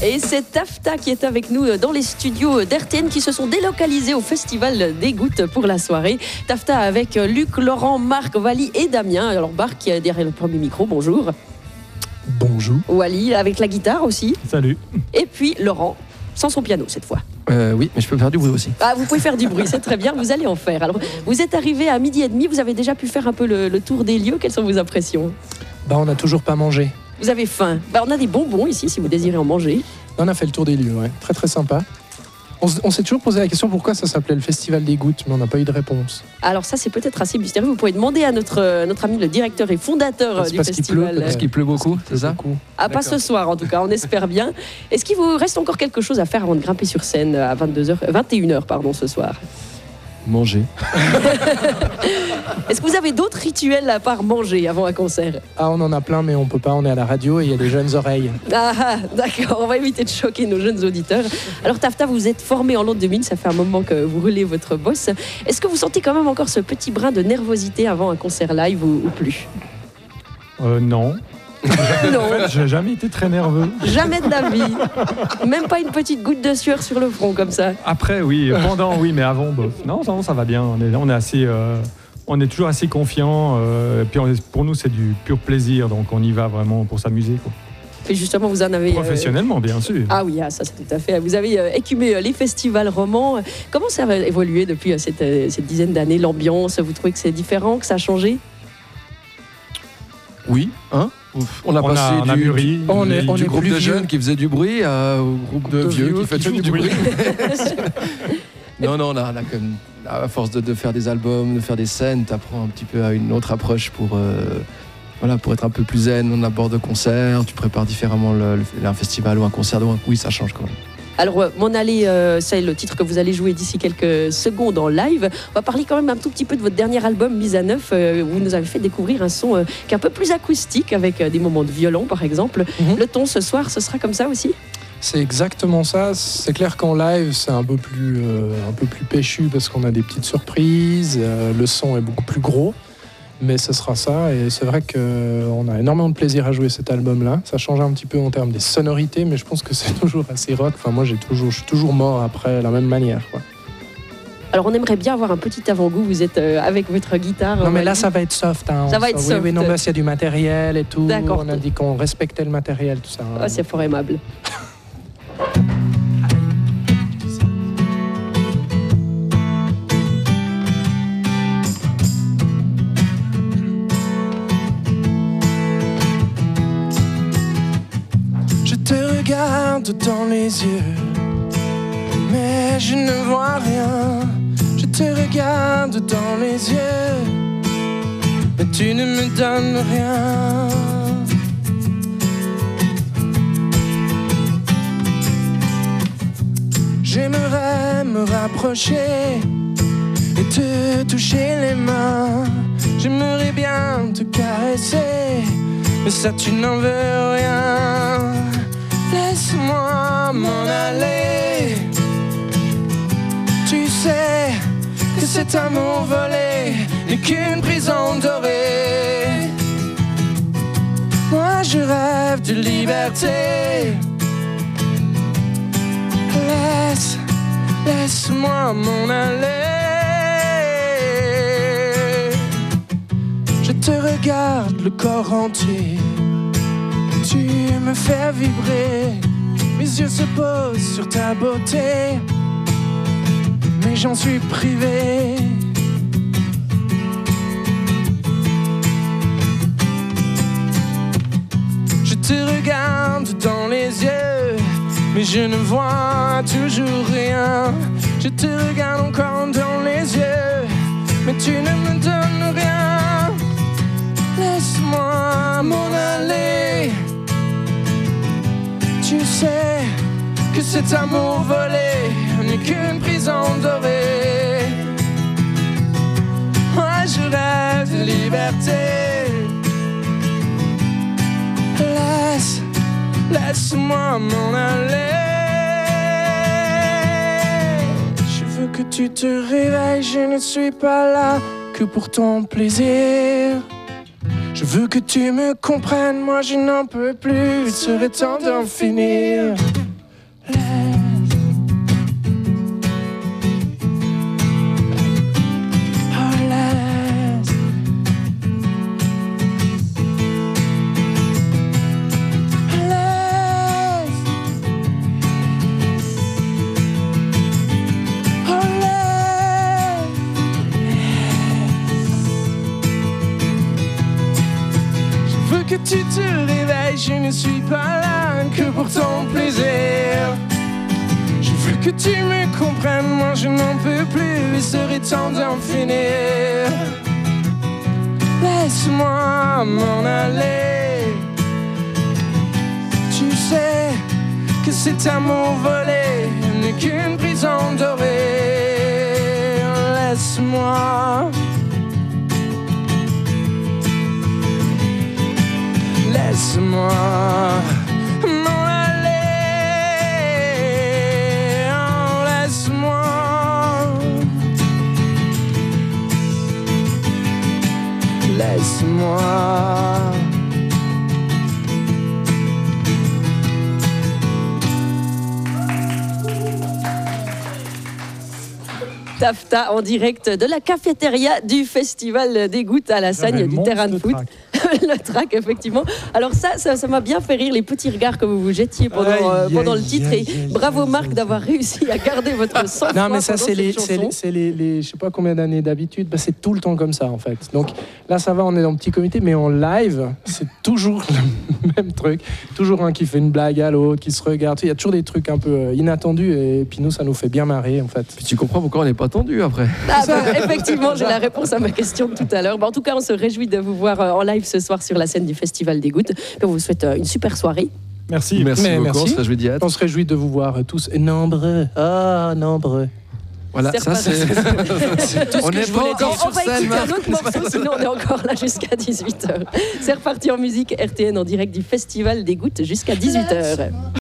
Et c'est Tafta qui est avec nous dans les studios d'RTN qui se sont délocalisés au Festival des Gouttes pour la soirée. Tafta avec Luc, Laurent, Marc, Wally et Damien. Alors Marc qui est derrière le premier micro, bonjour. Bonjour. Wally avec la guitare aussi. Salut. Et puis Laurent, sans son piano cette fois. Oui, mais je peux faire du bruit aussi. Ah, vous pouvez faire du bruit, c'est très bien, vous allez en faire. Alors, vous êtes arrivé à 12h30, vous avez déjà pu faire un peu le tour des lieux. Quelles sont vos impressions ? On n'a toujours pas mangé. Vous avez faim ? On a des bonbons ici si vous désirez en manger. On a fait le tour des lieux, ouais. Très très sympa. On s'est toujours posé la question pourquoi ça s'appelait le Festival des Gouttes, mais on n'a pas eu de réponse. Alors ça, c'est peut-être assez mystérieux. Vous pouvez demander à notre ami, le directeur et fondateur du festival. Parce qu'il pleut beaucoup, c'est ça ? Ah, pas ce soir en tout cas, on espère bien. Est-ce qu'il vous reste encore quelque chose à faire avant de grimper sur scène à 21h ce soir ? Manger. Est-ce que vous avez d'autres rituels à part manger avant un concert ? Ah, on en a plein, mais on peut pas, on est à la radio et il y a des jeunes oreilles. Ah, d'accord, on va éviter de choquer nos jeunes auditeurs. Alors Tafta, vous êtes formé en l'an 2000, ça fait un moment que vous roulez votre bosse. Est-ce que vous sentez quand même encore ce petit brin de nervosité avant un concert live ou plus ? Non. Non. En fait, j'ai jamais été très nerveux. Jamais de la vie. Même pas une petite goutte de sueur sur le front comme ça. Après, oui. Pendant, oui, mais avant, bof. Non, ça va bien. On est toujours assez confiants. Puis pour nous, c'est du pur plaisir. Donc, on y va vraiment pour s'amuser, quoi. Et justement, vous en avez... Professionnellement, bien sûr. Ah oui, ça c'est tout à fait. Vous avez écumé les festivals romans. Comment ça a évolué depuis cette dizaine d'années, l'ambiance ? Vous trouvez que c'est différent, que ça a changé ? Oui, hein ? On a passé du groupe de jeunes qui faisait du bruit au groupe de vieux qui fait toujours du bruit. Non, on a comme, à force de faire des albums, de faire des scènes, tu apprends un petit peu à une autre approche pour être un peu plus zen. On aborde le concert, tu prépares différemment un festival ou un concert. Donc oui, ça change quand même. Alors, M'en aller, c'est le titre que vous allez jouer d'ici quelques secondes en live. On va parler quand même un tout petit peu de votre dernier album, Mise à Neuf. Vous nous avez fait découvrir un son qui est un peu plus acoustique, avec des moments de violon, par exemple. Le ton, ce soir, ce sera comme ça aussi ? C'est exactement ça. C'est clair qu'en live, c'est un peu plus péchu parce qu'on a des petites surprises. Le son est beaucoup plus gros. Mais ce sera ça, et c'est vrai qu'on a énormément de plaisir à jouer cet album-là. Ça change un petit peu en termes des sonorités, mais je pense que c'est toujours assez rock. Enfin, moi, je suis toujours mort après la même manière, quoi. Alors, on aimerait bien avoir un petit avant-goût. Vous êtes avec votre guitare. Non, mais là, ça va être soft. Hein. Ça va être soft. Oui, non, parce qu'il y a du matériel et tout. D'accord. On a dit qu'on respectait le matériel, tout ça. Hein. Ah, c'est fort aimable. Je regarde dans les yeux, mais je ne vois rien. Je te regarde dans les yeux, mais tu ne me donnes rien. J'aimerais me rapprocher et te toucher les mains. J'aimerais bien te caresser, mais ça tu n'en veux rien. Laisse-moi m'en aller. Tu sais que cet amour volé n'est qu'une prison dorée. Moi je rêve de liberté. Laisse-moi m'en aller. Je te regarde le corps entier. Tu me fais vibrer, mes yeux se posent sur ta beauté, mais j'en suis privé. Je te regarde dans les yeux, mais je ne vois toujours rien. Je te regarde encore dans les yeux, mais tu ne me donnes rien. Laisse-moi m'en aller. Tu sais que cet amour volé n'est qu'une prison dorée. Moi je rêve de liberté. Laisse-moi m'en aller. Je veux que tu te réveilles, je ne suis pas là que pour ton plaisir. Je veux que tu me comprennes, moi je n'en peux plus, il serait temps d'en finir. je ne suis pas là que pour ton plaisir. Je veux que tu me comprennes, moi je n'en peux plus, il serait temps d'en finir. Laisse-moi m'en aller. Tu sais que cet amour volé n'est qu'une prison dorée. Laisse-moi. Laisse-moi m'en aller. Oh, laisse-moi. Laisse-moi. Tafta en direct de la cafétéria du Festival des Gouttes à la Sagne du terrain de foot. Le track, effectivement. Alors ça m'a bien fait rire, les petits regards que vous vous jettiez pendant le titre. Et bravo Marc d'avoir réussi à garder votre sang-froid. Non, mais ça, c'est les je sais pas combien d'années d'habitude. Bah, c'est tout le temps comme ça, en fait. Donc là, ça va, on est dans un petit comité, mais en live, c'est toujours le même truc. Toujours un qui fait une blague à l'autre, qui se regarde. Il y a toujours des trucs un peu inattendus. Et puis nous, ça nous fait bien marrer, en fait. Puis tu comprends pourquoi on n'est pas tendu après. Ah, effectivement, j'ai la réponse à ma question de tout à l'heure. En tout cas, on se réjouit de vous voir en live ce soir sur la scène du Festival des Gouttes. On vous souhaite une super soirée. Merci. Merci beaucoup, on se réjouit de vous voir tous nombreux. Ah, nombreux. Voilà, ça c'est... On n'est pas encore sur scène. On va écouter un autre morceau, sinon on est encore là jusqu'à 18h. C'est reparti en musique RTN en direct du Festival des Gouttes jusqu'à 18h.